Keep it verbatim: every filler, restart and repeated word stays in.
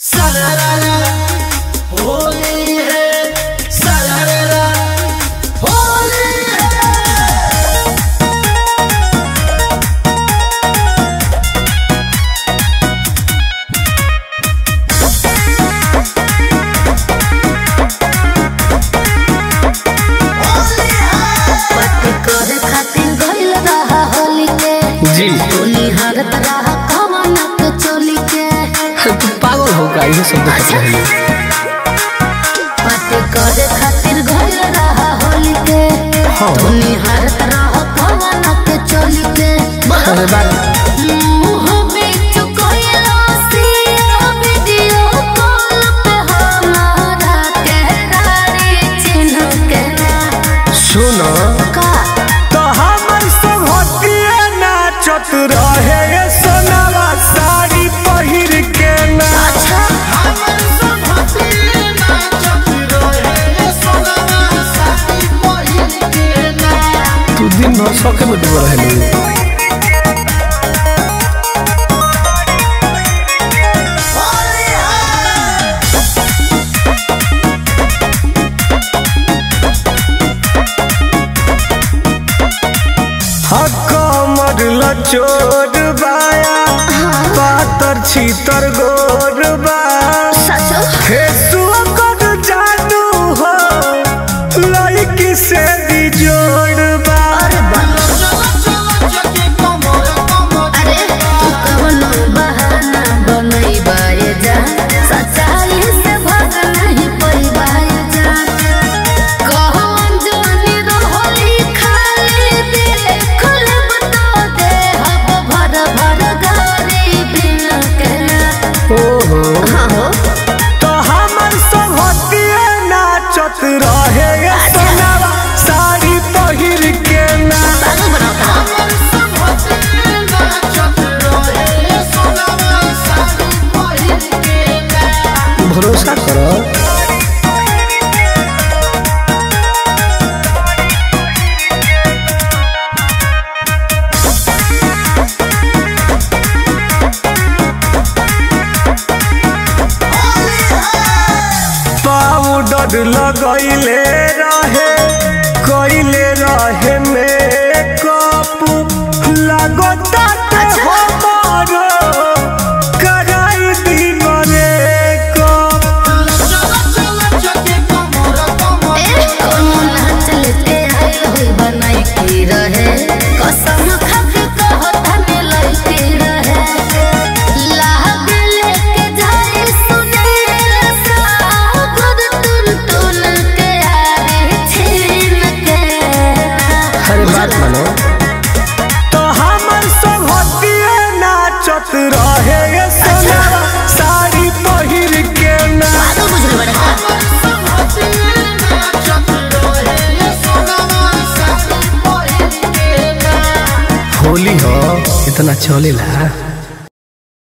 पागल हो का ये सब देखत रहे पते करे खातिर घर रहा होली के तू निहारत रह कवन के चोली के अरे बात मुंह बीच कोइला सी वीडियो कॉल पे हमारा कहरारी चिन्ह के सुनो का तो हमर सब हटिए नाचत रहे सोनावा साड़ी पहिर के ना अच्छा हमर सब हटिए नाचत रहे सोनावा साड़ी पहिर के ना तू दिन भर शौक में डूब रहली कमर लचोर बाया पातर छीतर गोर बा फेसुआ कर जादू हो लड़की से दी जोड़ बा अरे बा चलो चलो जके कमर कमर अरे तू कवनो बहाना बनैबाए जा सच्चाई से भाग नहीं पैबाए जा कहन जानी रहली खाली देख लेब तो देहब भर भर गारी बिन के ओहो हाँ हो तो हमर सब हटिए नाचत रहे सोनावा साड़ी पहिर के ना पागल बनाता हमर सब हटिए नाचत रहे सोनावा साड़ी पहिर के ना भरोसा करो पाउडर लगैले रहे कैले रहे मेकअप लगता हमर कराई दी मेकअप चलो चलो जके कमर कमर ए कोनो नाच लेते आए होई बनाई की रहे कसम खा के कहता मिलई की रहे लाग लेके जाए सुने सागर तुन तुन के आरे छीन के हर बात मानो तो हमर सब हटिए नाचत रहे सोनावा साड़ी पहिर के ना पागल बुझल बड़े का हमर सब हटिए नाचत रहे सोनावा साड़ी पहिर के ना होली हो इतना चलेला।